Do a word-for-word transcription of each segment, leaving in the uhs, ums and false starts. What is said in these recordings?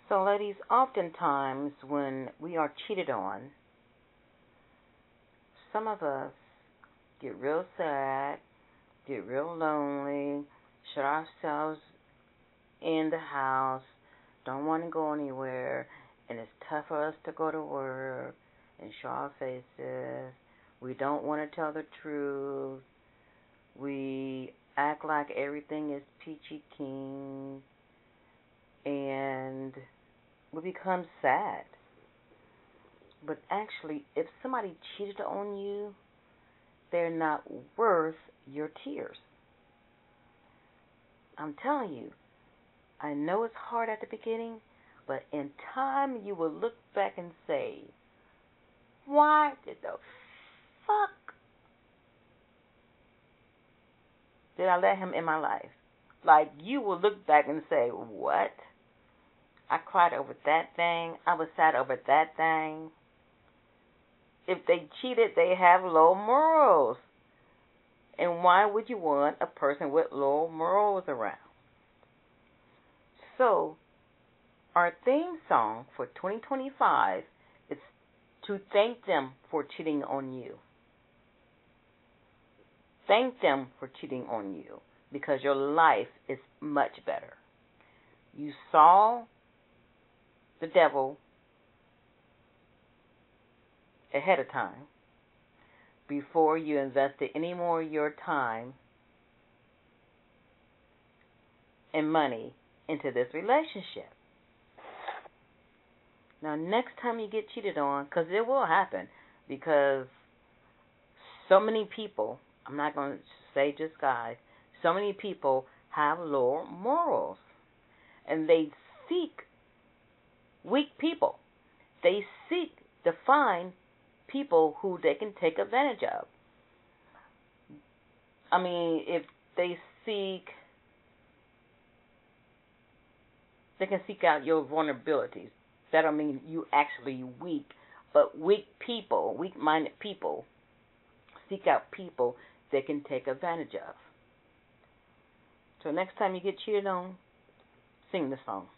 So, ladies, oftentimes when we are cheated on, some of us get real sad, get real lonely, shut ourselves in the house, don't want to go anywhere, and it's tough for us to go to work and show our faces. We don't want to tell the truth. We act like everything is peachy keen, and we become sad. But actually, if somebody cheated on you, they're not worth your tears. I'm telling you, I know it's hard at the beginning, but in time you will look back and say, why did the fuck did I let him in my life? Like, you will look back and say, what? I cried over that thing. I was sad over that thing. If they cheated, they have low morals. And why would you want a person with low morals around? So, our theme song for twenty twenty-five is to thank them for cheating on you. Thank them for cheating on you because your life is much better. You saw the devil ahead of time before you invested any more of your time and money into this relationship. Now, next time you get cheated on, because it will happen, because so many people, I'm not going to say just guys, so many people have low morals, and they seek weak people. They seek to find people who they can take advantage of. I mean, if they seek, they can seek out your vulnerabilities. That don't mean you actually weak, but weak people, weak-minded people, seek out people they can take advantage of. So next time you get cheated on, sing the song.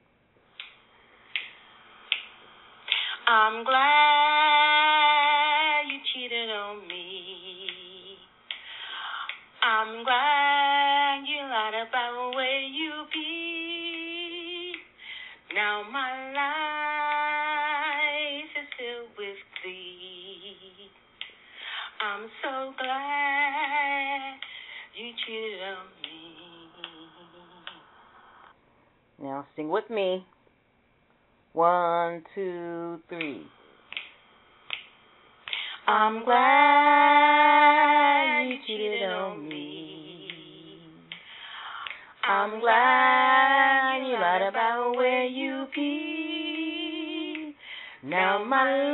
I'm glad you cheated on me. I'm glad you lied about where you be. Now my life is filled with glee. I'm so glad you cheated on me. Now sing with me. One, two, three. I'm glad you cheated on me. I'm glad you lied about where you be. Now my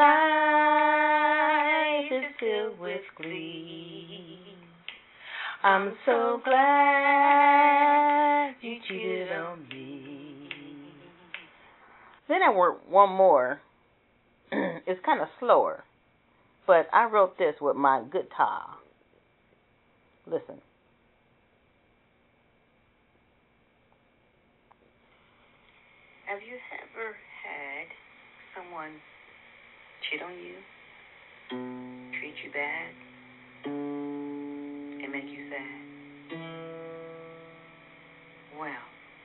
life is filled with glee. I'm so glad you cheated on me. Then I wrote one more. It's kind of slower, but I wrote this with my guitar. Listen. Have you ever had someone cheat on you, treat you bad, and make you sad? Well,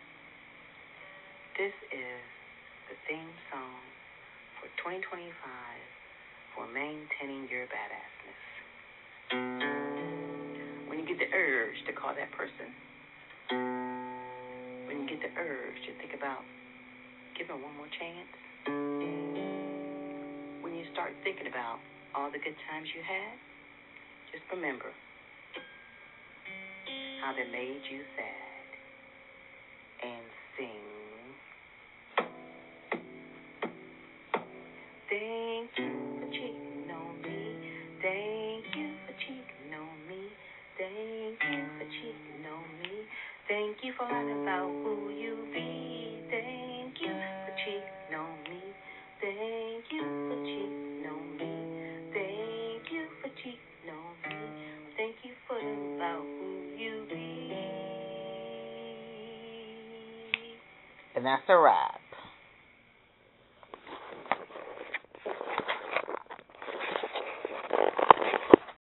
this is the theme song for twenty twenty-five for maintaining your badassness. When you get the urge to call that person, when you get the urge to think about giving one more chance, when you start thinking about all the good times you had, just remember how they made you sad and sing. Thank you for cheating on me. Thank you for cheating on me. Thank you for cheating on me. Thank you for lying about who you be. Thank you for cheating on me. Thank you for cheating on me. Thank you for cheating on me. Thank you for lying about who you be. And that's a wrap.